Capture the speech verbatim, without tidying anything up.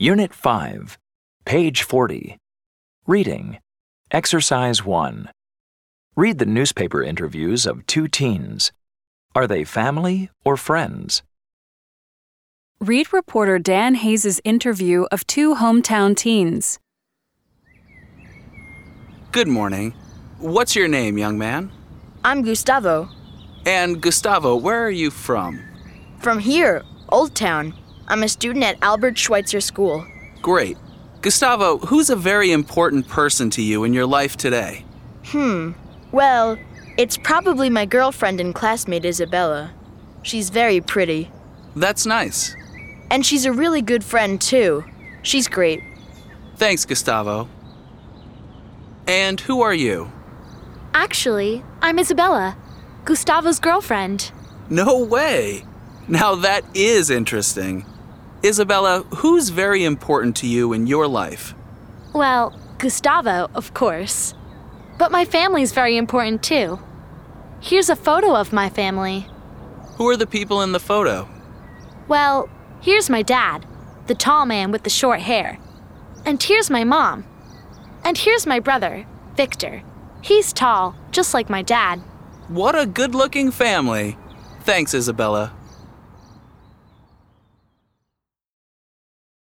Unit five, page forty. Reading. Exercise one. Read the newspaper interviews of two teens. Are they family or friends? Read reporter Dan Hayes' interview of two hometown teens. Good morning. What's your name, young man? I'm Gustavo. And Gustavo, where are you from? From here, Old Town. I'm a student at Albert Schweitzer School. Great. Gustavo, who's a very important person to you in your life today? Hmm. Well, it's probably my girlfriend and classmate Isabella. She's very pretty. That's nice. And she's a really good friend, too. She's great. Thanks, Gustavo. And who are you? Actually, I'm Isabella, Gustavo's girlfriend. No way! Now that is interesting. Isabella, who's very important to you in your life? Well, Gustavo, of course. But my family's very important too. Here's a photo of my family. Who are the people in the photo? Well, here's my dad, the tall man with the short hair. And here's my mom. And here's my brother, Victor. He's tall, just like my dad. What a good-looking family. Thanks, Isabella.